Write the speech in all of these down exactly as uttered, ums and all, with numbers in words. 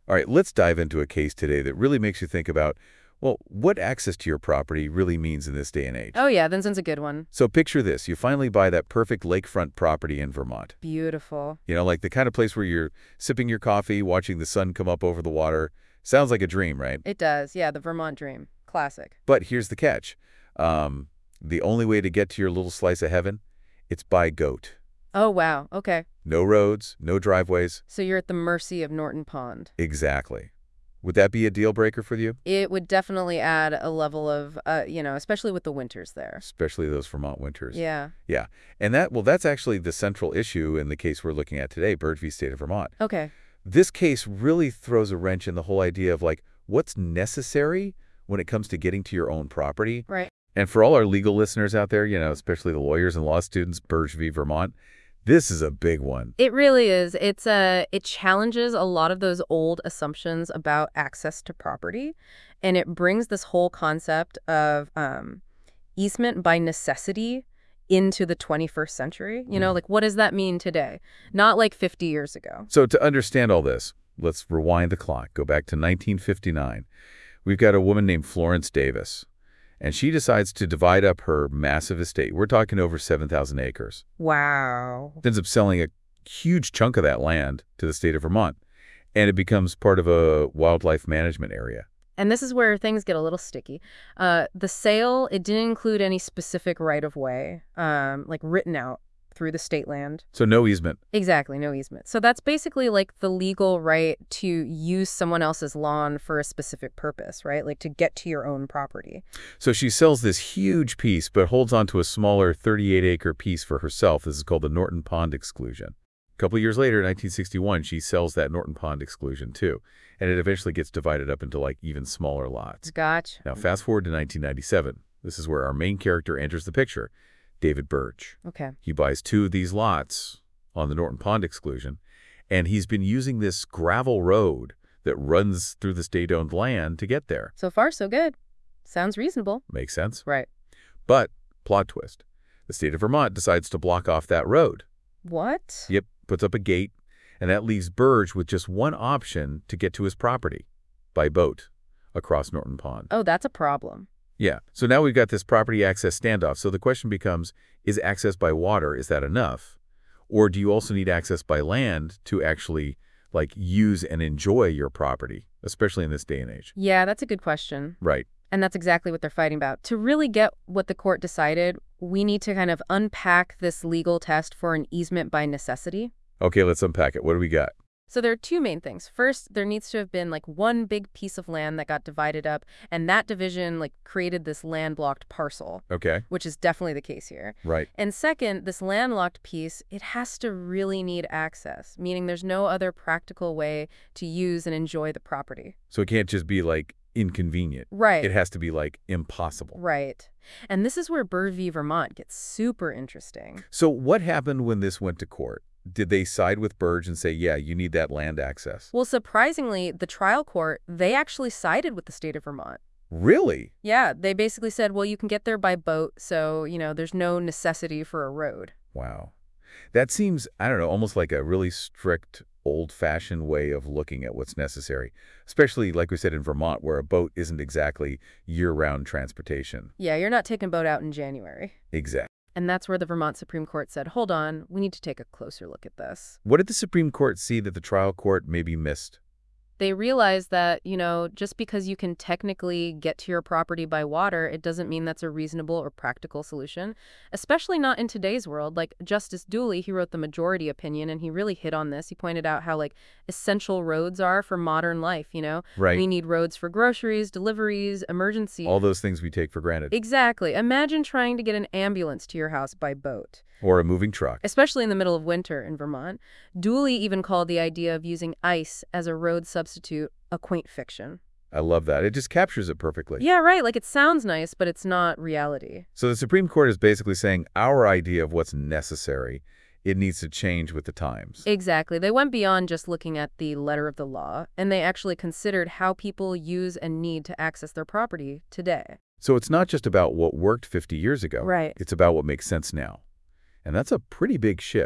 All right, let's dive into a case today that really makes you think about, well, what access to your property really means in this day and age. Oh yeah, this one's a good one. So picture this. You finally buy that perfect lakefront property in Vermont. Beautiful. You know, like the kind of place where you're sipping your coffee, watching the sun come up over the water. Sounds like a dream, right? It does. Yeah, the Vermont dream. Classic. But here's the catch. Um, the only way to get to your little slice of heaven, it's by goat. Oh wow. Okay. No roads, no driveways. So you're at the mercy of Norton Pond. Exactly. Would that be a deal breaker for you? It would definitely add a level of, uh, you know, especially with the winters there. Especially those Vermont winters. Yeah. Yeah. And that, well, that's actually the central issue in the case we're looking at today, Burge v. State of Vermont. Okay. This case really throws a wrench in the whole idea of, like, what's necessary when it comes to getting to your own property. Right. And for all our legal listeners out there, you know, especially the lawyers and law students, Burge v. Vermont, this is a big one. It really is. It's a, it challenges a lot of those old assumptions about access to property, and it brings this whole concept of um, easement by necessity into the twenty-first century. You know, Mm. like what does that mean today? Not like fifty years ago. So to understand all this, let's rewind the clock, go back to nineteen fifty-nine. We've got a woman named Florence Davis, and she decides to divide up her massive estate. We're talking over seven thousand acres. Wow. Ends up selling a huge chunk of that land to the state of Vermont, and it becomes part of a wildlife management area. And this is where things get a little sticky. Uh, the sale, it didn't include any specific right-of-way, um, like written out through the state land. So no easement. Exactly, no easement. So that's basically like the legal right to use someone else's lawn for a specific purpose, right? Like to get to your own property. So she sells this huge piece, but holds on to a smaller thirty-eight acre piece for herself. This is called the Norton Pond exclusion. A couple of years later, in nineteen sixty-one, she sells that Norton Pond exclusion too, and it eventually gets divided up into like even smaller lots. Gotcha. Now, fast forward to nineteen ninety-seven. This is where our main character enters the picture, David Burge. Okay. He buys two of these lots on the Norton Pond exclusion, and he's been using this gravel road that runs through the state-owned land to get there. So far, so good. Sounds reasonable. Makes sense? Right. But, plot twist, the state of Vermont decides to block off that road. What? Yep, puts up a gate, and that leaves Burge with just one option to get to his property, by boat, across Norton Pond. Oh, that's a problem. Yeah, so now we've got this property access standoff. So the question becomes, is access by water, is that enough? Or do you also need access by land to actually, like, use and enjoy your property, especially in this day and age? Yeah, that's a good question. Right. And that's exactly what they're fighting about. To really get what the court decided, we need to kind of unpack this legal test for an easement by necessity. Okay, let's unpack it. What do we got? So there are two main things. First, there needs to have been like one big piece of land that got divided up, and that division like created this landlocked parcel, Okay, which is definitely the case here. right. And second, this landlocked piece, it has to really need access, meaning there's no other practical way to use and enjoy the property. So it can't just be, like, inconvenient. Right. It has to be, like, impossible. Right. And this is where Burge v. Vermont gets super interesting. So what happened when this went to court? Did they side with Burge and say, yeah, you need that land access? Well, surprisingly, the trial court, they actually sided with the state of Vermont. Really? Yeah, they basically said, well, you can get there by boat, so, you know, there's no necessity for a road. Wow. That seems, I don't know, almost like a really strict, old-fashioned way of looking at what's necessary, especially, like we said, in Vermont, where a boat isn't exactly year-round transportation. Yeah, you're not taking a boat out in January. Exactly. And that's where the Vermont Supreme Court said, hold on, we need to take a closer look at this. What did the Supreme Court see that the trial court maybe missed? They realized that, you know, just because you can technically get to your property by water, it doesn't mean that's a reasonable or practical solution, especially not in today's world. Like Justice Dooley, he wrote the majority opinion, and he really hit on this. He pointed out how, like, essential roads are for modern life, you know? Right. We need roads for groceries, deliveries, emergency. All those things we take for granted. Exactly. Imagine trying to get an ambulance to your house by boat. Or a moving truck. Especially in the middle of winter in Vermont. Dooley even called the idea of using ice as a road substitute a quaint fiction. I love that. It just captures it perfectly. Yeah, right. Like, it sounds nice, but it's not reality. So the Supreme Court is basically saying our idea of what's necessary, it needs to change with the times. Exactly. They went beyond just looking at the letter of the law, and they actually considered how people use and need to access their property today. So it's not just about what worked fifty years ago. Right. It's about what makes sense now. And that's a pretty big shift.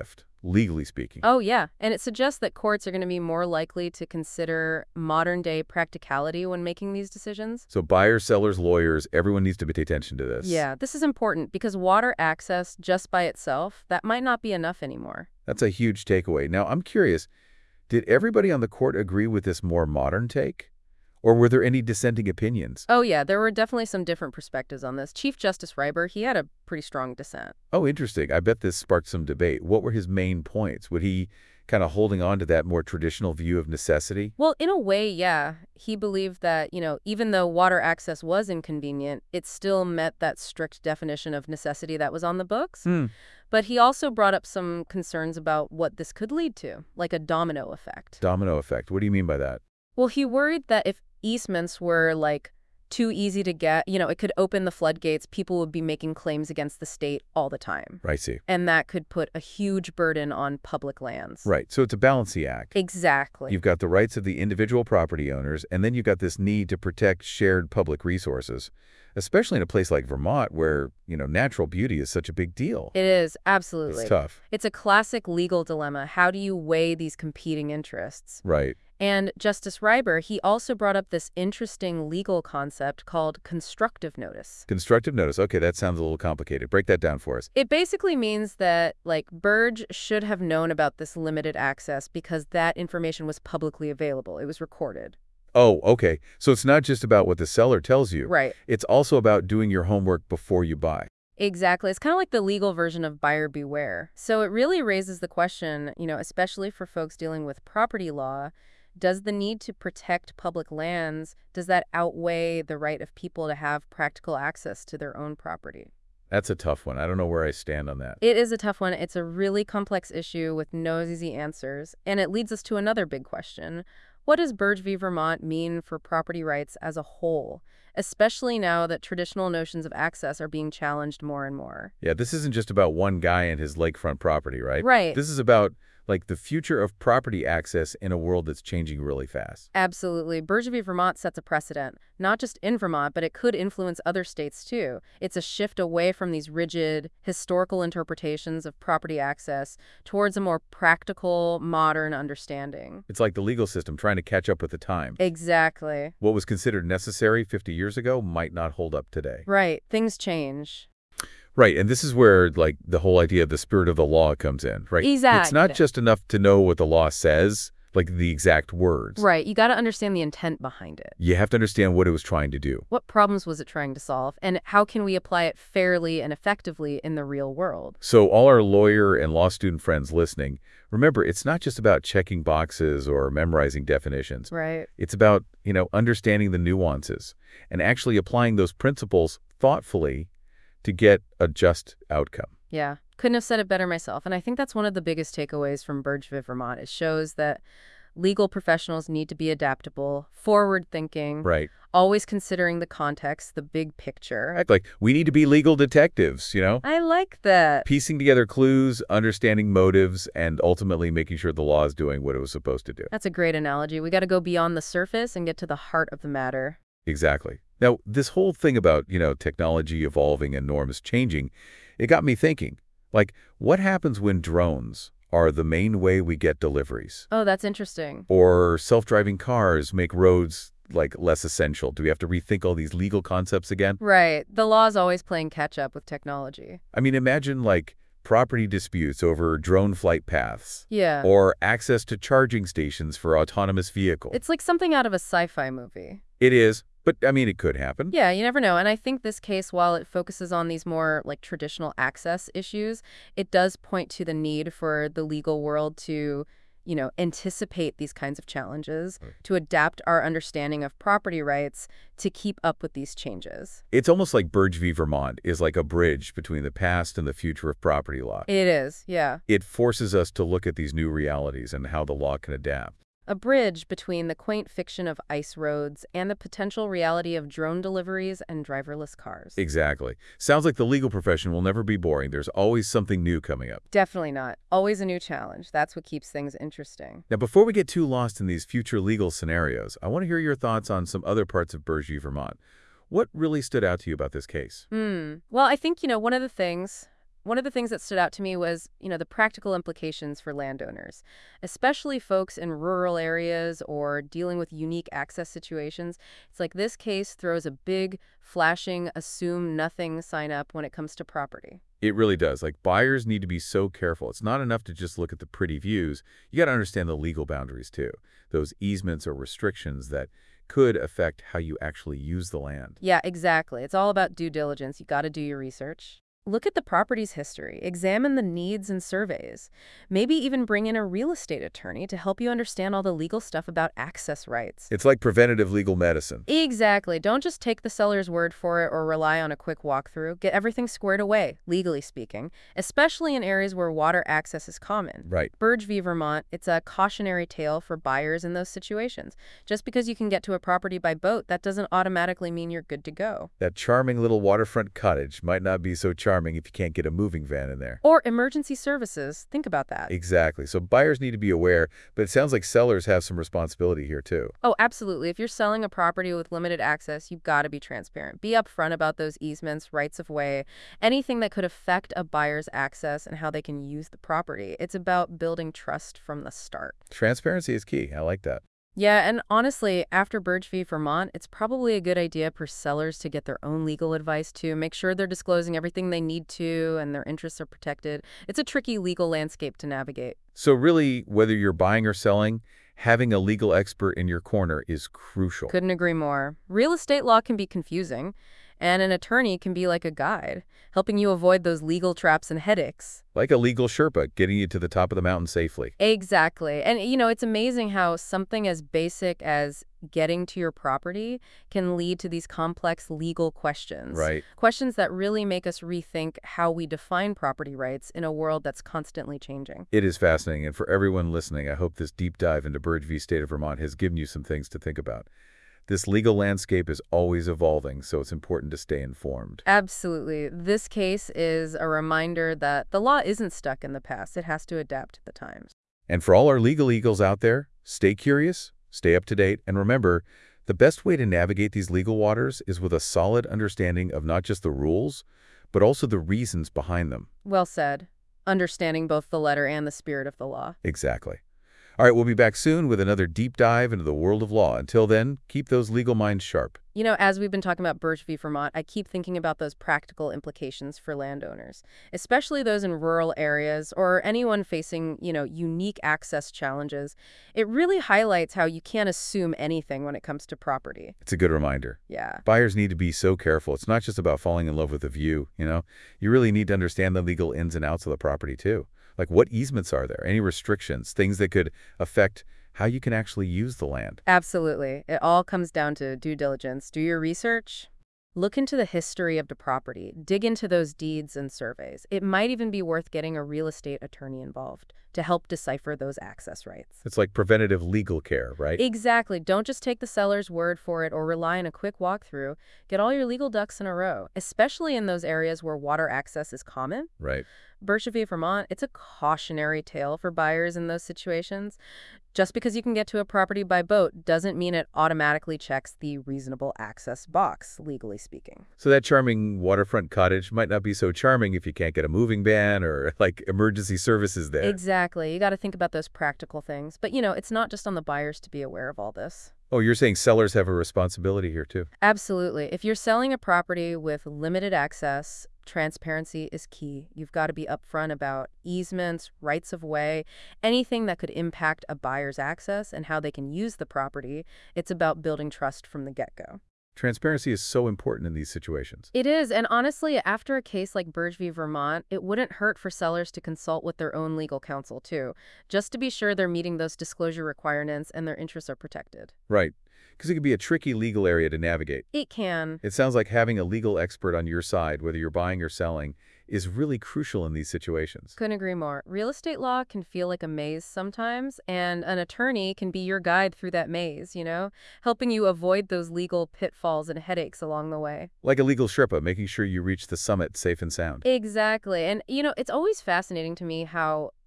legally speaking. Oh, yeah. And it suggests that courts are going to be more likely to consider modern-day practicality when making these decisions. So buyers, sellers, lawyers, everyone needs to pay attention to this. Yeah, this is important because water access just by itself, that might not be enough anymore. That's a huge takeaway. Now, I'm curious, did everybody on the court agree with this more modern take? Or were there any dissenting opinions? Oh, yeah, there were definitely some different perspectives on this. Chief Justice Reiber, he had a pretty strong dissent. Oh, interesting. I bet this sparked some debate. What were his main points? Would he kind of holding on to that more traditional view of necessity? Well, in a way, yeah. He believed that, you know, even though water access was inconvenient, it still met that strict definition of necessity that was on the books. Hmm. But he also brought up some concerns about what this could lead to, like a domino effect. Domino effect. What do you mean by that? Well, he worried that if easements were, like, too easy to get, you know, it could open the floodgates. People would be making claims against the state all the time. I see. And that could put a huge burden on public lands. Right. So it's a balancing act. Exactly. You've got the rights of the individual property owners, and then you've got this need to protect shared public resources, especially in a place like Vermont where, you know, natural beauty is such a big deal. It is, absolutely. It's tough. It's a classic legal dilemma. How do you weigh these competing interests? Right. And Justice Reiber, he also brought up this interesting legal concept called constructive notice. Constructive notice. Okay, that sounds a little complicated. Break that down for us. It basically means that, like, Burge should have known about this limited access because that information was publicly available. It was recorded. Oh, okay. So it's not just about what the seller tells you. Right. It's also about doing your homework before you buy. Exactly. It's kind of like the legal version of buyer beware. So it really raises the question, you know, especially for folks dealing with property law, does the need to protect public lands, does that outweigh the right of people to have practical access to their own property? That's a tough one. I don't know where I stand on that. It is a tough one. It's a really complex issue with no easy answers. And it leads us to another big question. What does Burge v. Vermont mean for property rights as a whole, especially now that traditional notions of access are being challenged more and more? Yeah, this isn't just about one guy and his lakefront property, right? Right. This is about, like, the future of property access in a world that's changing really fast. Absolutely. Burge v. Vermont sets a precedent, not just in Vermont, but it could influence other states too. It's a shift away from these rigid, historical interpretations of property access towards a more practical, modern understanding. It's like the legal system trying to catch up with the times. Exactly. What was considered necessary fifty years ago might not hold up today. Right. Things change. Right, and this is where, like, the whole idea of the spirit of the law comes in, right? Exactly. It's not just enough to know what the law says, like the exact words. Right. You got to understand the intent behind it. You have to understand what it was trying to do. What problems was it trying to solve, and how can we apply it fairly and effectively in the real world? So all our lawyer and law student friends listening, remember, it's not just about checking boxes or memorizing definitions. Right. It's about, you know, understanding the nuances and actually applying those principles thoughtfully to get a just outcome. Yeah, couldn't have said it better myself. And I think that's one of the biggest takeaways from Burge v. Vermont. It shows that legal professionals need to be adaptable, forward-thinking, Right. always considering the context, the big picture. Act like we need to be legal detectives, you know? I like that. Piecing together clues, understanding motives, and ultimately making sure the law is doing what it was supposed to do. That's a great analogy. We got to go beyond the surface and get to the heart of the matter. Exactly. Now, this whole thing about, you know, technology evolving and norms changing, it got me thinking, like, what happens when drones are the main way we get deliveries? Oh, that's interesting. Or self-driving cars make roads, like, less essential? Do we have to rethink all these legal concepts again? Right. The law's always playing catch-up with technology. I mean, imagine, like, property disputes over drone flight paths. Yeah. Or access to charging stations for autonomous vehicles. It's like something out of a sci-fi movie. It is. But, I mean, it could happen. Yeah, you never know. And I think this case, while it focuses on these more, like, traditional access issues, it does point to the need for the legal world to, you know, anticipate these kinds of challenges, Right. to adapt our understanding of property rights to keep up with these changes. It's almost like Burge v. Vermont is like a bridge between the past and the future of property law. It is, yeah. It forces us to look at these new realities and how the law can adapt. A bridge between the quaint fiction of ice roads and the potential reality of drone deliveries and driverless cars. Exactly. Sounds like the legal profession will never be boring. There's always something new coming up. Definitely not. Always a new challenge. That's what keeps things interesting. Now, before we get too lost in these future legal scenarios, I want to hear your thoughts on some other parts of Burge v. Vermont. What really stood out to you about this case? Hmm. Well, I think, you know, one of the things One of the things that stood out to me was, you know, the practical implications for landowners, especially folks in rural areas or dealing with unique access situations. It's like this case throws a big, flashing, assume nothing sign up when it comes to property. It really does. Like, buyers need to be so careful. It's not enough to just look at the pretty views. You got to understand the legal boundaries, too. Those easements or restrictions that could affect how you actually use the land. Yeah, exactly. It's all about due diligence. You got to do your research. Look at the property's history. Examine the needs and surveys. Maybe even bring in a real estate attorney to help you understand all the legal stuff about access rights. It's like preventative legal medicine. Exactly. Don't just take the seller's word for it or rely on a quick walkthrough. Get everything squared away, legally speaking, especially in areas where water access is common. Right. Burge v. Vermont, it's a cautionary tale for buyers in those situations. Just because you can get to a property by boat, that doesn't automatically mean you're good to go. That charming little waterfront cottage might not be so charming if you can't get a moving van in there. Or emergency services. Think about that. Exactly. So buyers need to be aware, but it sounds like sellers have some responsibility here too. Oh, absolutely. If you're selling a property with limited access, you've got to be transparent. Be upfront about those easements, rights of way, anything that could affect a buyer's access and how they can use the property. It's about building trust from the start. Transparency is key. I like that. Yeah, and honestly, after Burge v. Vermont, it's probably a good idea for sellers to get their own legal advice too. Make sure they're disclosing everything they need to and their interests are protected. It's a tricky legal landscape to navigate. So really, whether you're buying or selling, having a legal expert in your corner is crucial. Couldn't agree more. Real estate law can be confusing, and an attorney can be like a guide, helping you avoid those legal traps and headaches. Like a legal Sherpa, getting you to the top of the mountain safely. Exactly. And, you know, it's amazing how something as basic as getting to your property can lead to these complex legal questions. Right. Questions that really make us rethink how we define property rights in a world that's constantly changing. It is fascinating, and for everyone listening, I hope this deep dive into Burge v. State of Vermont has given you some things to think about. This legal landscape is always evolving, so it's important to stay informed. Absolutely. This case is a reminder that the law isn't stuck in the past. It has to adapt to the times. And for all our legal eagles out there, stay curious, stay up to date, and remember, the best way to navigate these legal waters is with a solid understanding of not just the rules, but also the reasons behind them. Well said. Understanding both the letter and the spirit of the law. Exactly. All right, we'll be back soon with another deep dive into the world of law. Until then, keep those legal minds sharp. You know, as we've been talking about Burge v. Vermont, I keep thinking about those practical implications for landowners, especially those in rural areas or anyone facing, you know, unique access challenges. It really highlights how you can't assume anything when it comes to property. It's a good reminder. Yeah. Buyers need to be so careful. It's not just about falling in love with the view, you know. You really need to understand the legal ins and outs of the property, too. Like, what easements are there? Any restrictions? Things that could affect how you can actually use the land. Absolutely. It all comes down to due diligence. Do your research. Look into the history of the property. Dig into those deeds and surveys. It might even be worth getting a real estate attorney involved to help decipher those access rights. It's like preventative legal care, right? Exactly. Don't just take the seller's word for it or rely on a quick walkthrough. Get all your legal ducks in a row, especially in those areas where water access is common. Right. Burge v. Vermont, it's a cautionary tale for buyers in those situations. Just because you can get to a property by boat doesn't mean it automatically checks the reasonable access box, legally speaking. So that charming waterfront cottage might not be so charming if you can't get a moving van or, like, emergency services there. Exactly. You got to think about those practical things. But, you know, it's not just on the buyers to be aware of all this. Oh, you're saying sellers have a responsibility here, too? Absolutely. If you're selling a property with limited access, transparency is key. You've got to be upfront about easements, rights of way, anything that could impact a buyer's access and how they can use the property. It's about building trust from the get-go. Transparency is so important in these situations. It is, and honestly, after a case like Burge v. Vermont, it wouldn't hurt for sellers to consult with their own legal counsel, too, just to be sure they're meeting those disclosure requirements and their interests are protected. Right. Because it can be a tricky legal area to navigate. It can. It sounds like having a legal expert on your side, whether you're buying or selling, is really crucial in these situations. Couldn't agree more. Real estate law can feel like a maze sometimes, and an attorney can be your guide through that maze, you know, helping you avoid those legal pitfalls and headaches along the way. Like a legal Sherpa, making sure you reach the summit safe and sound. Exactly. And, you know, it's always fascinating to me how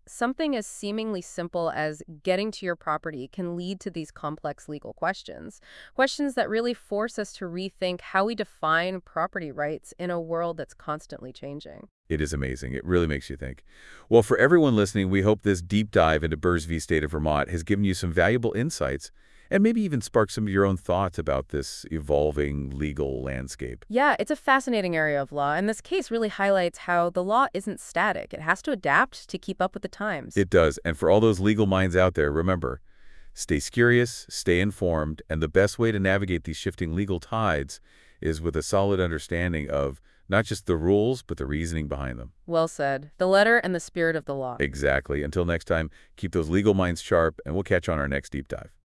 something as seemingly simple as getting to your property can lead to these complex legal questions. Questions that really force us to rethink how we define property rights in a world that's constantly changing. It is amazing. It really makes you think. Well, for everyone listening, we hope this deep dive into Burrs v. State of Vermont has given you some valuable insights and maybe even sparked some of your own thoughts about this evolving legal landscape. Yeah, it's a fascinating area of law, and this case really highlights how the law isn't static. It has to adapt to keep up with the times. It does. And for all those legal minds out there, remember, stay curious, stay informed, and the best way to navigate these shifting legal tides is with a solid understanding of not just the rules, but the reasoning behind them. Well said. The letter and the spirit of the law. Exactly. Until next time, keep those legal minds sharp, and we'll catch you on our next deep dive.